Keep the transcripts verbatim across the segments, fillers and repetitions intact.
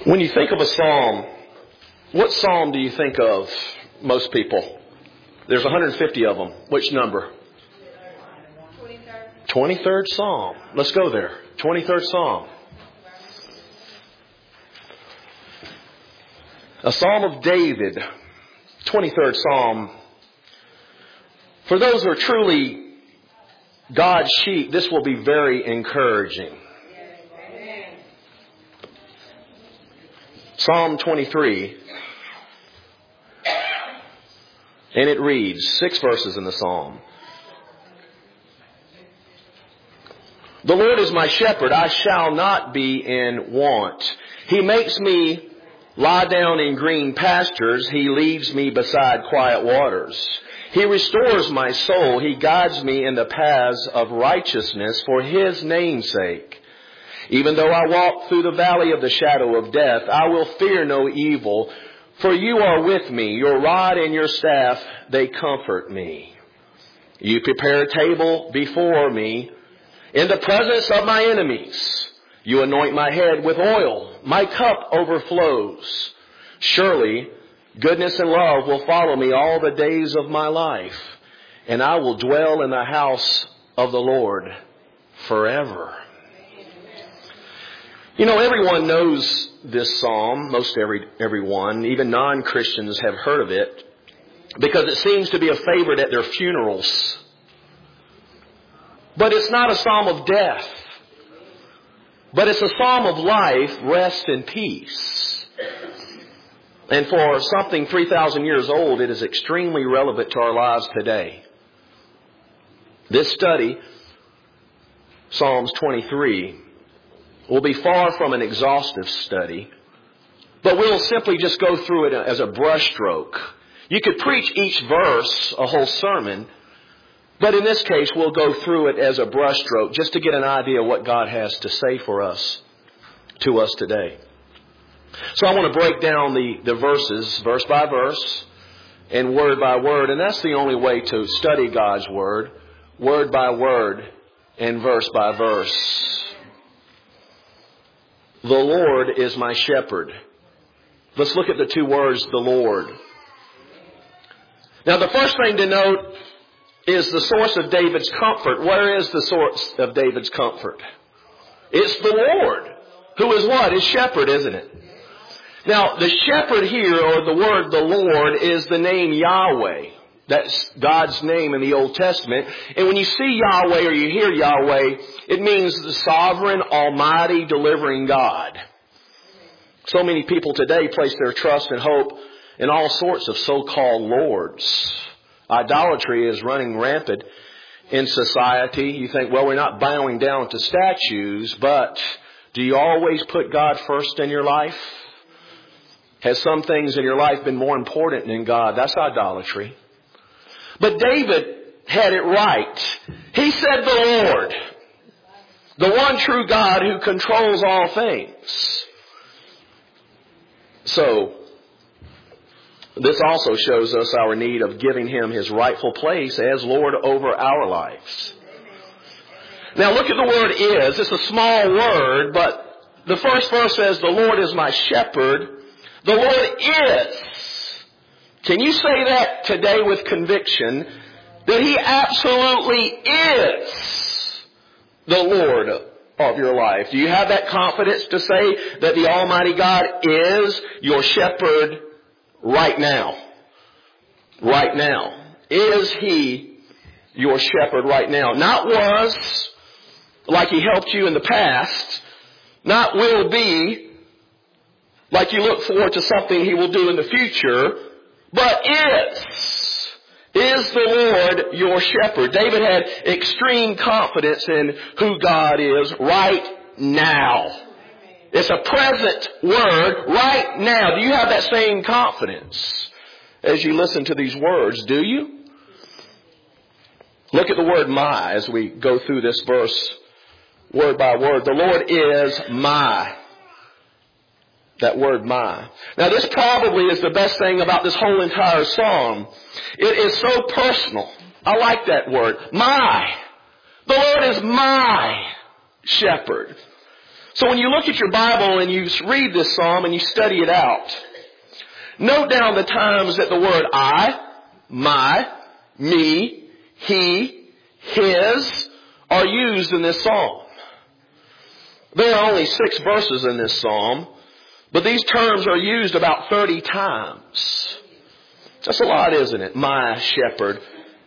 When you think of a psalm, what psalm do you think of, most people? There's one hundred fifty of them. Which number? twenty-third. twenty-third Psalm. Let's go there. twenty-third Psalm. A Psalm of David. twenty-third Psalm. For those who are truly God's sheep, this will be very encouraging. Psalm twenty-three. And it reads, six verses in the Psalm. The Lord is my shepherd, I shall not be in want. He makes me lie down in green pastures. He leads me beside quiet waters. He restores my soul. He guides me in the paths of righteousness for His name's sake. Even though I walk through the valley of the shadow of death, I will fear no evil, for You are with me. Your rod and Your staff, they comfort me. You prepare a table before me in the presence of my enemies. You anoint my head with oil. My cup overflows. Surely goodness and love will follow me all the days of my life, and I will dwell in the house of the Lord forever. You know, everyone knows this psalm, most every everyone, even non-Christians have heard of it, because it seems to be a favorite at their funerals. But it's not a psalm of death, but it's a psalm of life, rest, and peace. And for something three thousand years old, it is extremely relevant to our lives today. This study, Psalms twenty-three, will be far from an exhaustive study, but we'll simply just go through it as a brushstroke. You could preach each verse a whole sermon, but in this case we'll go through it as a brushstroke just to get an idea of what God has to say for us, to us today. So I want to break down the, the verses, verse by verse and word by word, and that's the only way to study God's Word, word by word and verse by verse. The Lord is my shepherd. Let's look at the two words, the Lord. Now the first thing to note is the source of David's comfort. Where is the source of David's comfort? It's the Lord, who is what? His shepherd, isn't it? Now the shepherd here, or the word the Lord, is the name Yahweh. That's God's name in the Old Testament. And when you see Yahweh or you hear Yahweh, it means the sovereign, almighty, delivering God. So many people today place their trust and hope in all sorts of so-called lords. Idolatry is running rampant in society. You think, well, we're not bowing down to statues, but do you always put God first in your life? Has some things in your life been more important than God? That's idolatry. But David had it right. He said the Lord, the one true God who controls all things. So, this also shows us our need of giving Him His rightful place as Lord over our lives. Now look at the word is. It's a small word, but the first verse says, the Lord is my shepherd. The Lord is. Can you say that today with conviction, that He absolutely is the Lord of your life? Do you have that confidence to say that the Almighty God is your shepherd right now? Right now. Is He your shepherd right now? Not was, like He helped you in the past. Not will be, like you look forward to something He will do in the future. But is. Is the Lord your shepherd? David had extreme confidence in who God is right now. It's a present word right now. Do you have that same confidence as you listen to these words? Do you? Look at the word my as we go through this verse word by word. The Lord is my. That word my. Now this probably is the best thing about this whole entire psalm. It is so personal. I like that word. My. The Lord is my shepherd. So when you look at your Bible and you read this psalm and you study it out, note down the times that the word I, my, me, he, his are used in this psalm. There are only six verses in this psalm, but these terms are used about thirty times. That's a lot, isn't it? My shepherd.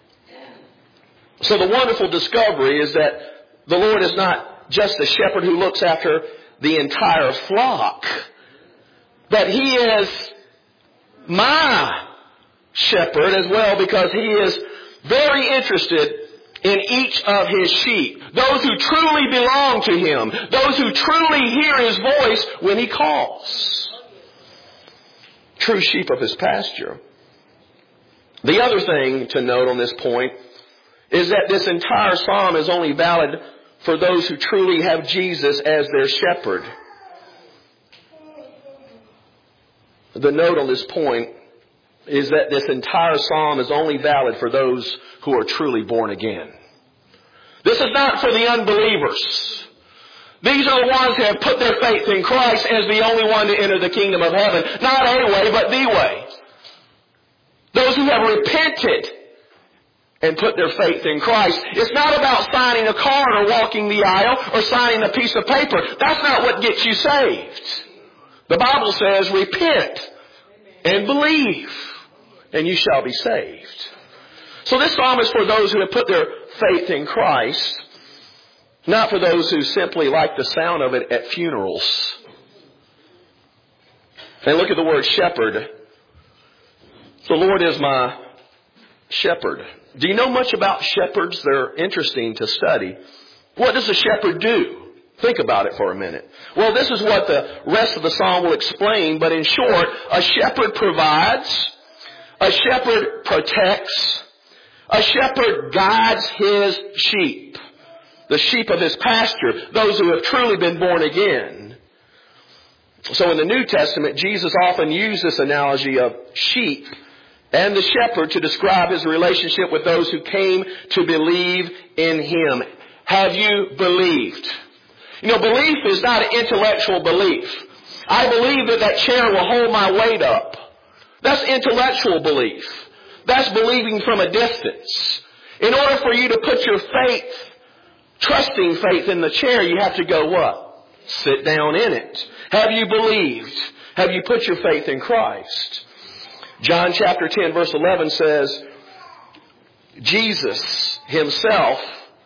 So the wonderful discovery is that the Lord is not just a shepherd who looks after the entire flock, but He is my shepherd as well, because He is very interested in each of His sheep. Those who truly belong to Him. Those who truly hear His voice when He calls. True sheep of His pasture. The other thing to note on this point is that this entire psalm is only valid for those who truly have Jesus as their shepherd. The note on this point is that this entire psalm is only valid for those who are truly born again. This is not for the unbelievers. These are the ones who have put their faith in Christ as the only one to enter the kingdom of heaven. Not a way, but the way. Those who have repented and put their faith in Christ. It's not about signing a card or walking the aisle or signing a piece of paper. That's not what gets you saved. The Bible says, repent and believe, and you shall be saved. So this psalm is for those who have put their faith in Christ, not for those who simply like the sound of it at funerals. And look at the word shepherd. The Lord is my shepherd. Do you know much about shepherds? They're interesting to study. What does a shepherd do? Think about it for a minute. Well, this is what the rest of the psalm will explain, but in short, a shepherd provides, a shepherd protects, a shepherd guides his sheep, the sheep of his pasture, those who have truly been born again. So in the New Testament, Jesus often used this analogy of sheep and the shepherd to describe His relationship with those who came to believe in Him. Have you believed? You know, belief is not an intellectual belief. I believe that that chair will hold my weight up. That's intellectual belief. That's believing from a distance. In order for you to put your faith, trusting faith in the chair, you have to go what? Sit down in it. Have you believed? Have you put your faith in Christ? John chapter ten verse eleven says, Jesus Himself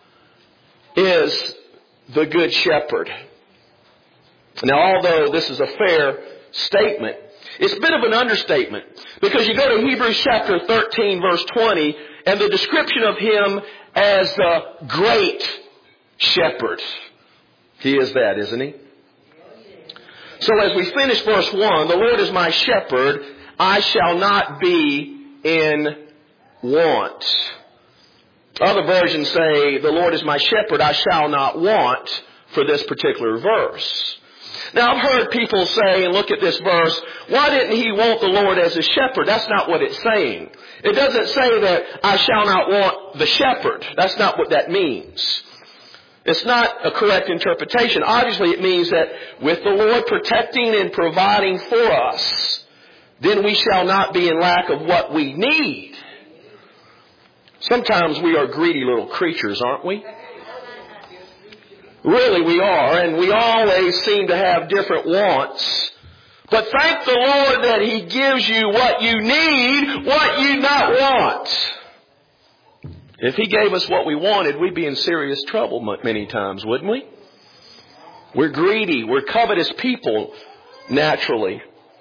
is the good shepherd. Now, although this is a fair statement, it's a bit of an understatement, because you go to Hebrews chapter thirteen verse twenty, and the description of Him as the great shepherd. He is that, isn't He? So as we finish verse one, the Lord is my shepherd, I shall not be in want. Other versions say, the Lord is my shepherd, I shall not want, for this particular verse. Now I've heard people say, and look at this verse, why didn't He want the Lord as His shepherd? That's not what it's saying. It doesn't say that I shall not want the shepherd. That's not what that means. It's not a correct interpretation. Obviously it means that with the Lord protecting and providing for us, then we shall not be in lack of what we need. Sometimes we are greedy little creatures, aren't we? Really we are, and we always seem to have different wants. But thank the Lord that He gives you what you need, what you not want. If He gave us what we wanted, we'd be in serious trouble many times, wouldn't we? We're greedy. We're covetous people, naturally.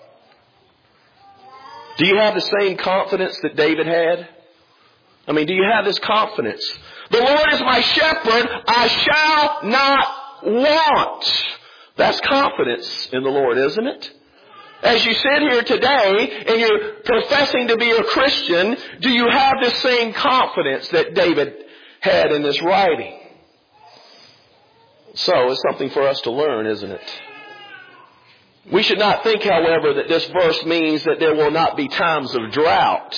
Do you have the same confidence that David had? I mean, do you have this confidence? The Lord is my shepherd, I shall not want. That's confidence in the Lord, isn't it? As you sit here today and you're professing to be a Christian, do you have the same confidence that David had in this writing? So it's something for us to learn, isn't it? We should not think, however, that this verse means that there will not be times of drought.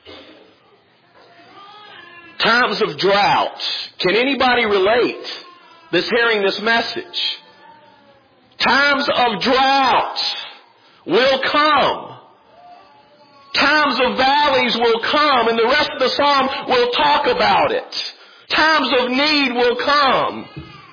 Times of drought. Can anybody relate that's hearing this message? Times of drought will come. Times of valleys will come, and the rest of the psalm will talk about it. Times of need will come.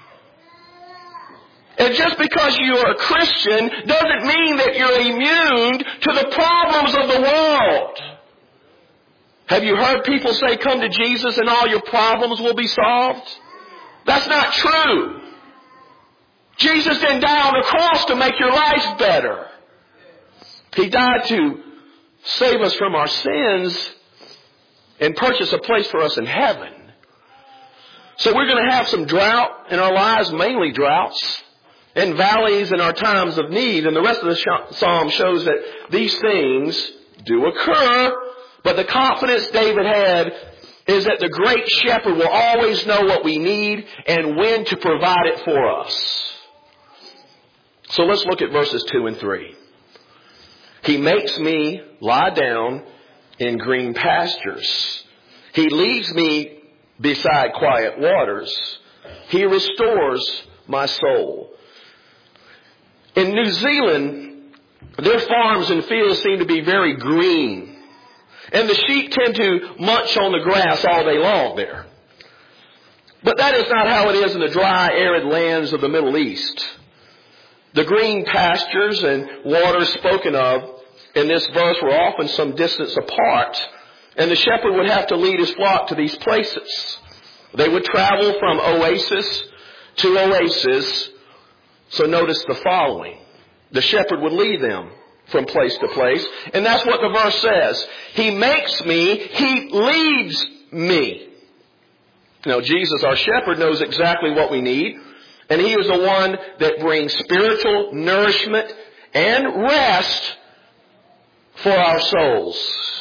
And just because you are a Christian doesn't mean that you're immune to the problems of the world. Have you heard people say, come to Jesus and all your problems will be solved? That's not true. Jesus didn't die on the cross to make your life better. He died to save us from our sins and purchase a place for us in heaven. So we're going to have some drought in our lives, mainly droughts, and valleys in our times of need. And the rest of the psalm shows that these things do occur, but the confidence David had is that the great shepherd will always know what we need and when to provide it for us. So let's look at verses two and three. He makes me lie down in green pastures. He leads me beside quiet waters. He restores my soul. In New Zealand, their farms and fields seem to be very green. And the sheep tend to munch on the grass all day long there. But that is not how it is in the dry, arid lands of the Middle East. The green pastures and waters spoken of in this verse were often some distance apart, and the shepherd would have to lead his flock to these places. They would travel from oasis to oasis. So notice the following. The shepherd would lead them from place to place, and that's what the verse says. He makes me, He leads me. Now, Jesus, our shepherd, knows exactly what we need, and He is the one that brings spiritual nourishment and rest for our souls.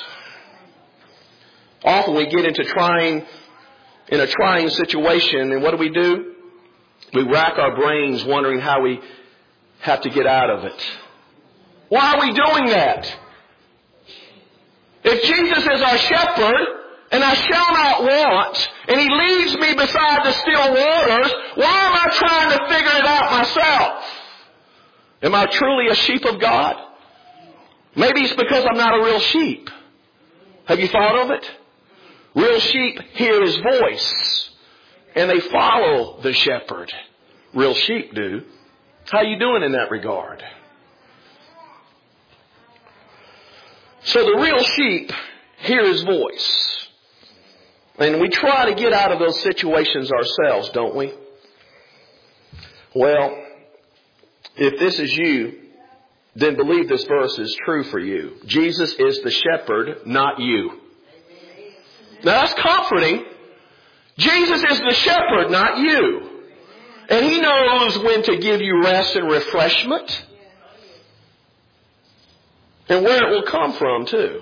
Often we get into trying, in a trying situation, and what do we do? We rack our brains wondering how we have to get out of it. Why are we doing that? If Jesus is our shepherd, and I shall not want, and He leads me beside the still waters, why am I trying to figure it out myself? Am I truly a sheep of God? Maybe it's because I'm not a real sheep. Have you thought of it? Real sheep hear His voice, and they follow the shepherd. Real sheep do. How are you doing in that regard? So the real sheep hear His voice. And we try to get out of those situations ourselves, don't we? Well, if this is you, then believe this verse is true for you. Jesus is the shepherd, not you. Now that's comforting. Jesus is the shepherd, not you. And He knows when to give you rest and refreshment. And where it will come from, too.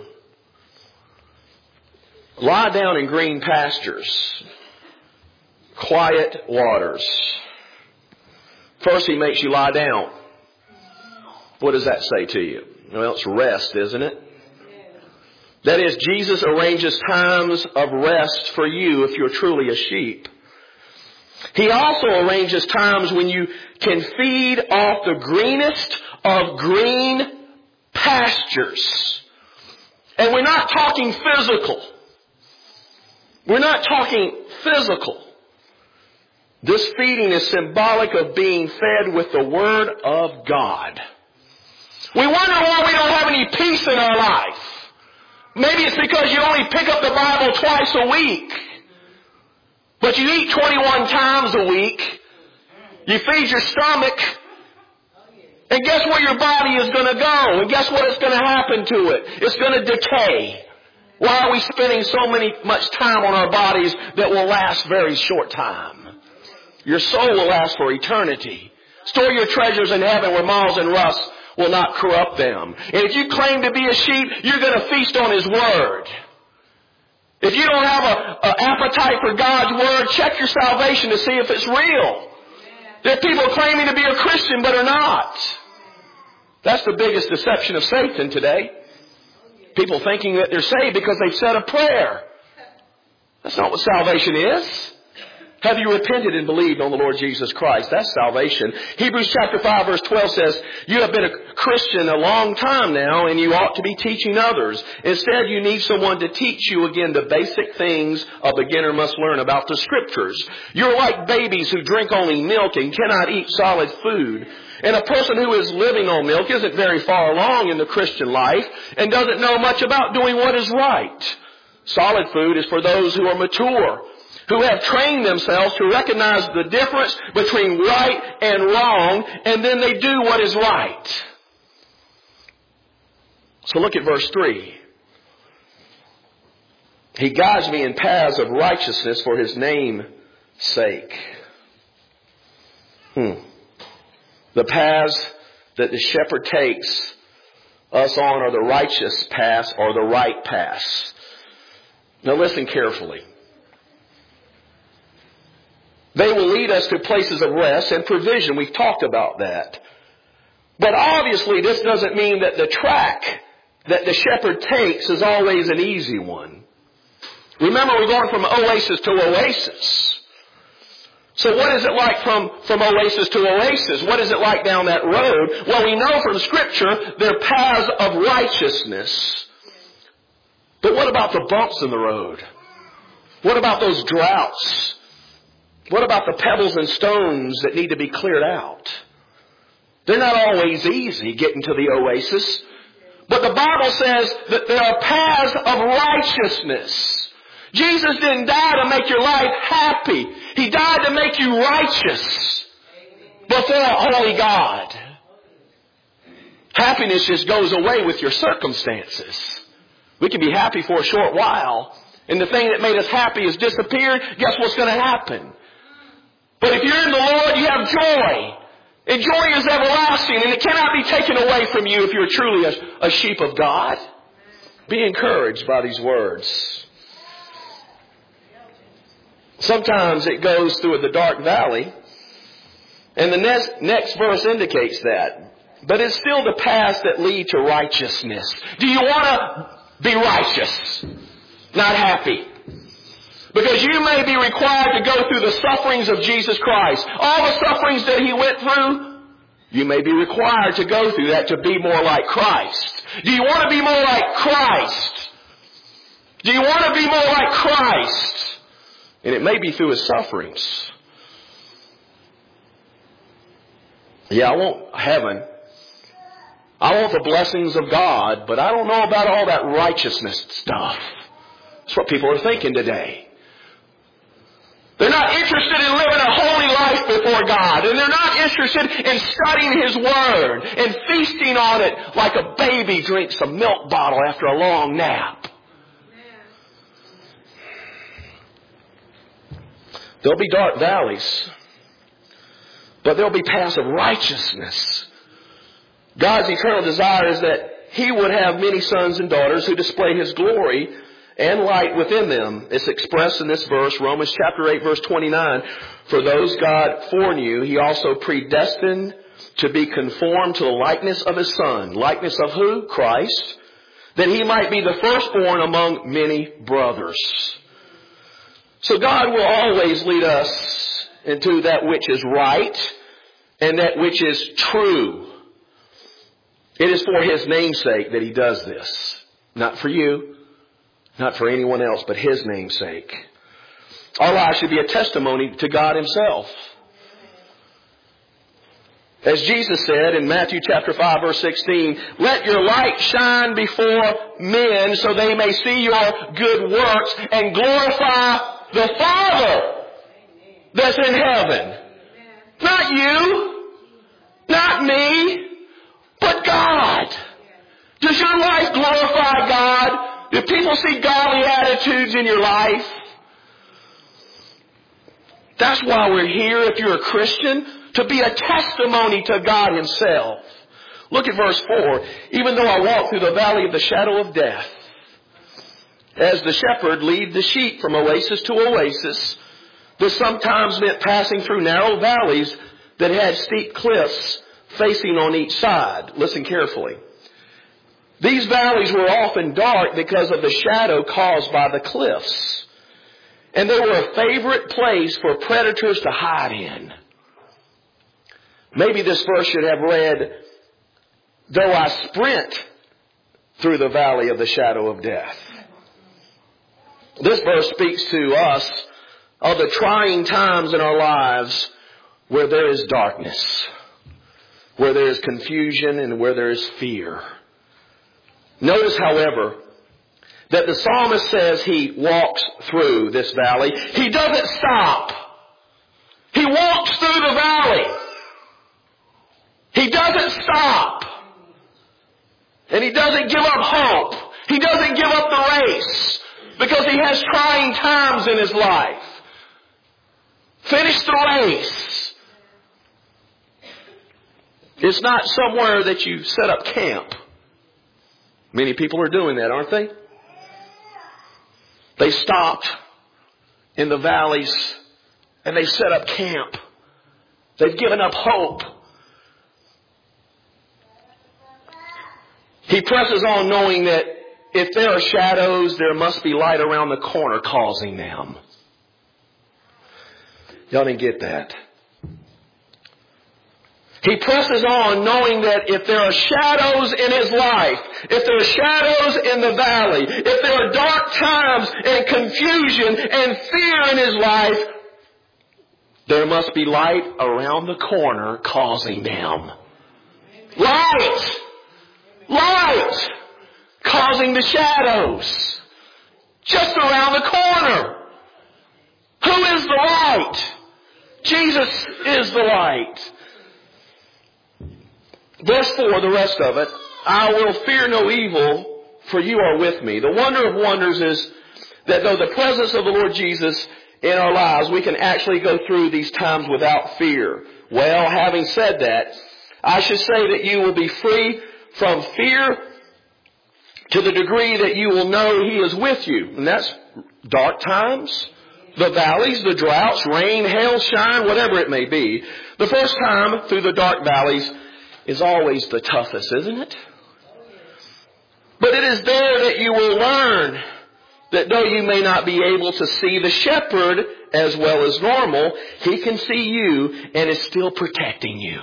Lie down in green pastures. Quiet waters. First, He makes you lie down. What does that say to you? Well, it's rest, isn't it? That is, Jesus arranges times of rest for you if you're truly a sheep. He also arranges times when you can feed off the greenest of green pastures. And we're not talking physical. We're not talking physical. This feeding is symbolic of being fed with the Word of God. We wonder why we don't have any peace in our life. Maybe it's because you only pick up the Bible twice a week. But you eat twenty-one times a week. You feed your stomach. And guess where your body is going to go? And guess what is going to happen to it? It's going to decay. Why are we spending so many much time on our bodies that will last very short time? Your soul will last for eternity. Store your treasures in heaven where moths and rust will not corrupt them. And if you claim to be a sheep, you're going to feast on His Word. If you don't have an appetite for God's Word, check your salvation to see if it's real. There are people claiming to be a Christian but are not. That's the biggest deception of Satan today. People thinking that they're saved because they've said a prayer. That's not what salvation is. Have you repented and believed on the Lord Jesus Christ? That's salvation. Hebrews chapter five verse twelve says, you have been a Christian a long time now and you ought to be teaching others. Instead, you need someone to teach you again the basic things a beginner must learn about the Scriptures. You're like babies who drink only milk and cannot eat solid food. And a person who is living on milk isn't very far along in the Christian life and doesn't know much about doing what is right. Solid food is for those who are mature, who have trained themselves to recognize the difference between right and wrong, and then they do what is right. So look at verse three. He guides me in paths of righteousness for His name's sake. Hmm. The paths that the shepherd takes us on are the righteous paths or the right paths. Now listen carefully. They will lead us to places of rest and provision. We've talked about that. But obviously this doesn't mean that the track that the shepherd takes is always an easy one. Remember, we're going from oasis to oasis. So what is it like from, from oasis to oasis? What is it like down that road? Well, we know from Scripture they're paths of righteousness. But what about the bumps in the road? What about those droughts? What about the pebbles and stones that need to be cleared out? They're not always easy getting to the oasis. But the Bible says that there are paths of righteousness. Jesus didn't die to make your life happy. He died to make you righteous before a holy God. Happiness just goes away with your circumstances. We can be happy for a short while, and the thing that made us happy has disappeared. Guess what's going to happen? But if you're in the Lord, you have joy. And joy is everlasting, and it cannot be taken away from you if you're truly a, a sheep of God. Be encouraged by these words. Sometimes it goes through the dark valley, and the next, next verse indicates that. But it's still the paths that lead to righteousness. Do you want to be righteous? Not happy. Because you may be required to go through the sufferings of Jesus Christ. All the sufferings that He went through, you may be required to go through that to be more like Christ. Do you want to be more like Christ? Do you want to be more like Christ? And it may be through His sufferings. Yeah, I want heaven. I want the blessings of God, but I don't know about all that righteousness stuff. That's what people are thinking today. They're not interested in living a holy life before God. And they're not interested in studying His Word and feasting on it like a baby drinks a milk bottle after a long nap. There'll be dark valleys, but there'll be paths of righteousness. God's eternal desire is that He would have many sons and daughters who display His glory and light within them. It's expressed in this verse, Romans chapter eight, verse twenty-nine. For those God foreknew, He also predestined to be conformed to the likeness of His Son. Likeness of who? Christ. That He might be the firstborn among many brothers. So God will always lead us into that which is right and that which is true. It is for His name's sake that He does this. Not for you. Not for anyone else, but His name's sake. Our lives should be a testimony to God Himself. As Jesus said in Matthew chapter five, verse sixteen, let your light shine before men so they may see your good works and glorify the Father that's in heaven. Not you, not me, but God. Does your life glorify God? Do people see godly attitudes in your life? That's why we're here, if you're a Christian, to be a testimony to God Himself. Look at verse four. Even though I walk through the valley of the shadow of death, as the shepherd leads the sheep from oasis to oasis, this sometimes meant passing through narrow valleys that had steep cliffs facing on each side. Listen carefully. These valleys were often dark because of the shadow caused by the cliffs. And they were a favorite place for predators to hide in. Maybe this verse should have read, though I sprint through the valley of the shadow of death. This verse speaks to us of the trying times in our lives where there is darkness, where there is confusion, and where there is fear. Notice, however, that the psalmist says he walks through this valley. He doesn't stop. He walks through the valley. He doesn't stop. And he doesn't give up hope. He doesn't give up the race because he has trying times in his life. Finish the race. It's not somewhere that you set up camp. Many people are doing that, aren't they? They stopped in the valleys and they set up camp. They've given up hope. He presses on knowing that if there are shadows, there must be light around the corner causing them. Y'all didn't get that. He presses on knowing that if there are shadows in his life, if there are shadows in the valley, if there are dark times and confusion and fear in his life, there must be light around the corner causing them. Light! Light! Causing the shadows. Just around the corner. Who is the light? Jesus is the light. Verse four, the rest of it. I will fear no evil, for you are with me. The wonder of wonders is that though the presence of the Lord Jesus in our lives, we can actually go through these times without fear. Well, having said that, I should say that you will be free from fear to the degree that you will know He is with you. And that's dark times, the valleys, the droughts, rain, hail, shine, whatever it may be. The first time through the dark valleys is always the toughest, isn't it? But it is there that you will learn that though you may not be able to see the shepherd as well as normal, he can see you and is still protecting you.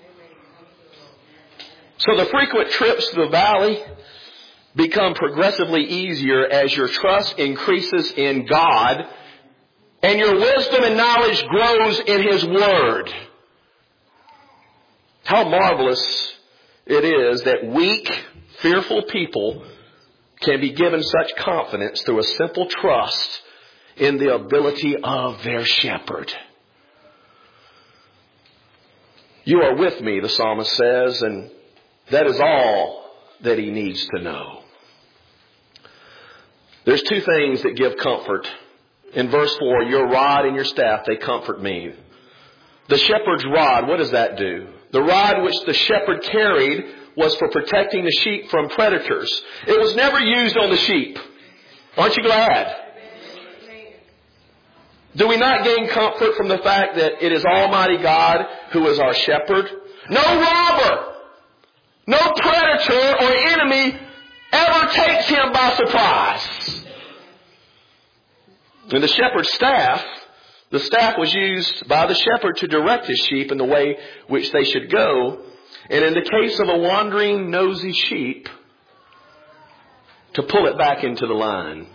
So the frequent trips to the valley become progressively easier as your trust increases in God and your wisdom and knowledge grows in His Word. How marvelous it is that weak, fearful people can be given such confidence through a simple trust in the ability of their shepherd. You are with me, the psalmist says, and that is all that he needs to know. There's two things that give comfort. In verse four, your rod and your staff, they comfort me. The shepherd's rod, what does that do? The rod which the shepherd carried was for protecting the sheep from predators. It was never used on the sheep. Aren't you glad? Do we not gain comfort from the fact that it is Almighty God who is our shepherd? No robber, no predator or enemy ever takes him by surprise. And the shepherd's staff, the staff was used by the shepherd to direct his sheep in the way which they should go. And in the case of a wandering, nosy sheep, to pull it back into the line.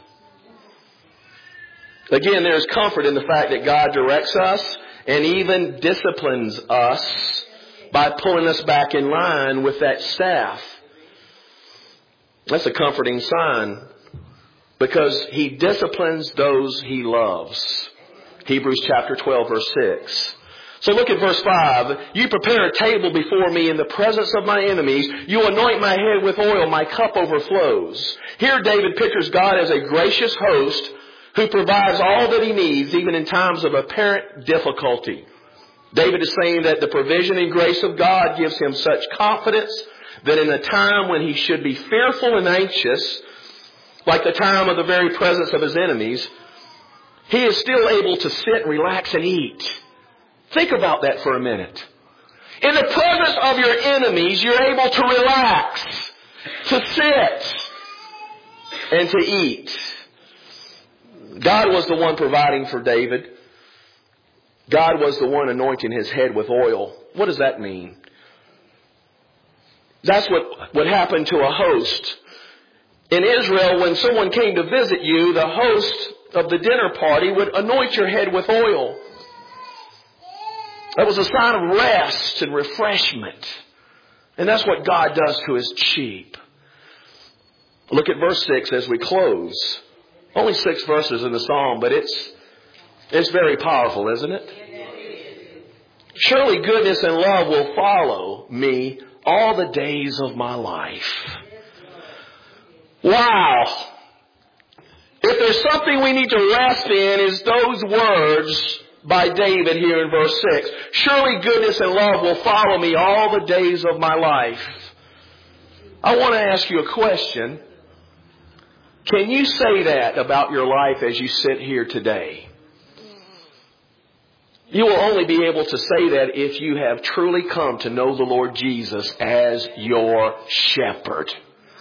Again, there is comfort in the fact that God directs us and even disciplines us by pulling us back in line with that staff. That's a comforting sign because He disciplines those He loves. Hebrews chapter twelve, verse six. So look at verse five. You prepare a table before me in the presence of my enemies. You anoint my head with oil. My cup overflows. Here David pictures God as a gracious host who provides all that he needs even in times of apparent difficulty. David is saying that the provision and grace of God gives him such confidence that in a time when he should be fearful and anxious, like the time of the very presence of his enemies, he is still able to sit, relax, and eat. Think about that for a minute. In the presence of your enemies, you're able to relax, to sit, and to eat. God was the one providing for David. God was the one anointing his head with oil. What does that mean? That's what would happen to a host. In Israel, when someone came to visit you, the host of the dinner party would anoint your head with oil. That was a sign of rest and refreshment. And that's what God does to His sheep. Look at verse six as we close. Only six verses in the psalm, but it's it's very powerful, isn't it? Surely goodness and love will follow me all the days of my life. Wow! If there's something we need to rest in, is those words by David here in verse six. Surely goodness and love will follow me all the days of my life. I want to ask you a question. Can you say that about your life as you sit here today? You will only be able to say that if you have truly come to know the Lord Jesus as your shepherd.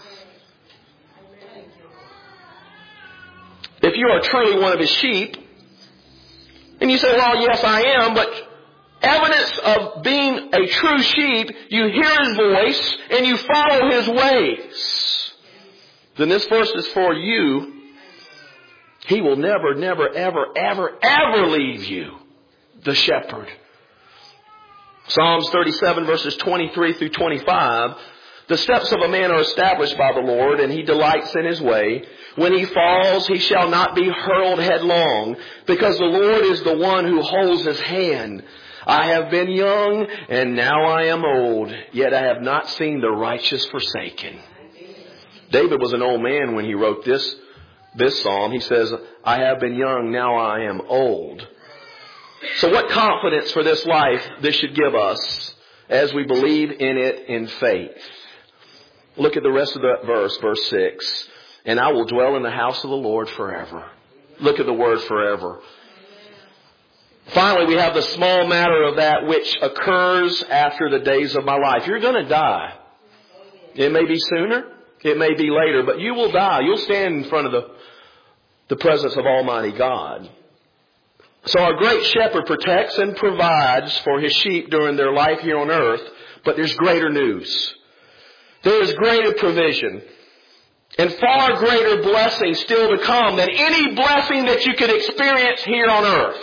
If you are truly one of His sheep, and you say, well, yes, I am, but evidence of being a true sheep, you hear His voice and you follow His ways. Then this verse is for you. He will never, never, ever, ever, ever leave you, the shepherd. Psalms thirty-seven verses twenty-three through twenty-five. The steps of a man are established by the Lord, and He delights in His way. When he falls, he shall not be hurled headlong, because the Lord is the one who holds his hand. I have been young, and now I am old, yet I have not seen the righteous forsaken. David was an old man when he wrote this, this psalm. He says, I have been young, now I am old. So what confidence for this life this should give us as we believe in it in faith? Look at the rest of that verse, verse six. And I will dwell in the house of the Lord forever. Look at the word forever. Finally, we have the small matter of that which occurs after the days of my life. You're going to die. It may be sooner. It may be later. But you will die. You'll stand in front of the, the presence of Almighty God. So our great shepherd protects and provides for His sheep during their life here on earth. But there's greater news. There is greater provision. And far greater blessing still to come than any blessing that you could experience here on earth.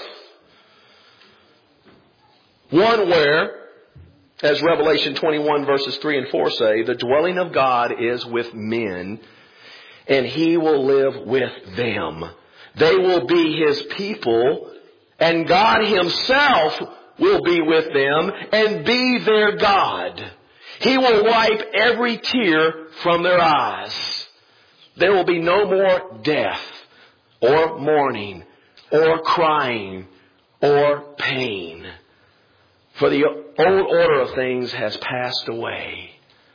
One where, as Revelation twenty-one verses three and four say, the dwelling of God is with men, and He will live with them. They will be His people, and God Himself will be with them and be their God. He will wipe every tear from their eyes. There will be no more death, or mourning, or crying, or pain. For the old order of things has passed away.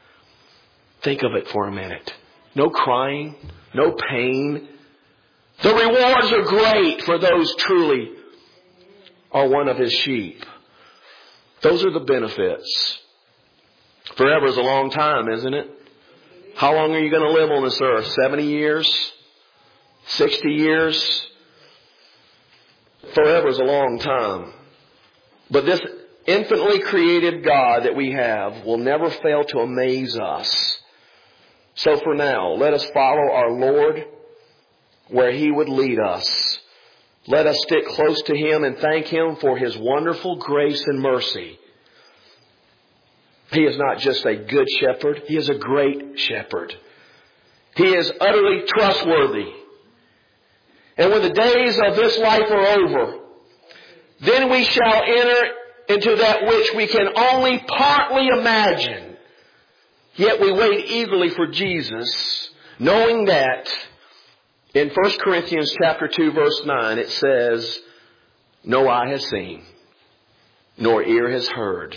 Think of it for a minute. No crying, no pain. The rewards are great for those truly are one of His sheep. Those are the benefits. Forever is a long time, isn't it? How long are you going to live on this earth? seventy years? sixty years? Forever is a long time. But this infinitely created God that we have will never fail to amaze us. So for now, let us follow our Lord where He would lead us. Let us stick close to Him and thank Him for His wonderful grace and mercy. He is not just a good shepherd. He is a great shepherd. He is utterly trustworthy. And when the days of this life are over, then we shall enter into that which we can only partly imagine. Yet we wait eagerly for Jesus, knowing that in First Corinthians chapter two verse nine it says, no eye has seen, nor ear has heard,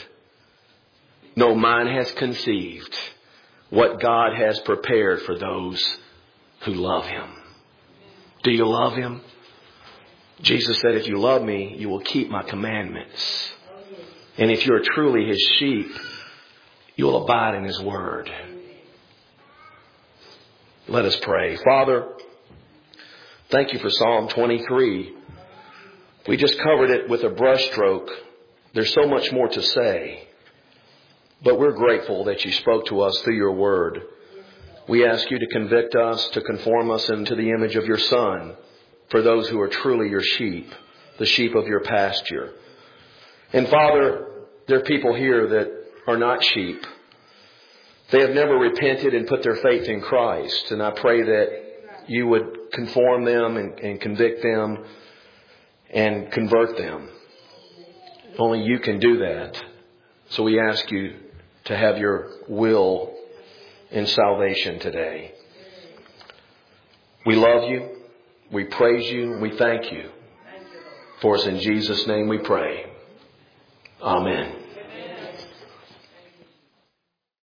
no mind has conceived what God has prepared for those who love Him. Do you love Him? Jesus said, if you love me, you will keep my commandments. And if you're truly His sheep, you'll abide in His word. Let us pray. Father, Thank you for Psalm twenty-three. We just covered it with a brushstroke. There's so much more to say. But we're grateful that you spoke to us through your word. We ask you to convict us, to conform us into the image of your Son, for those who are truly your sheep, the sheep of your pasture. And Father, there are people here that are not sheep. They have never repented and put their faith in Christ. And I pray that you would conform them and, and convict them and convert them. Only you can do that. So we ask you to have your will in salvation today. We love you. We praise you. We thank you. For us in Jesus' name we pray. Amen.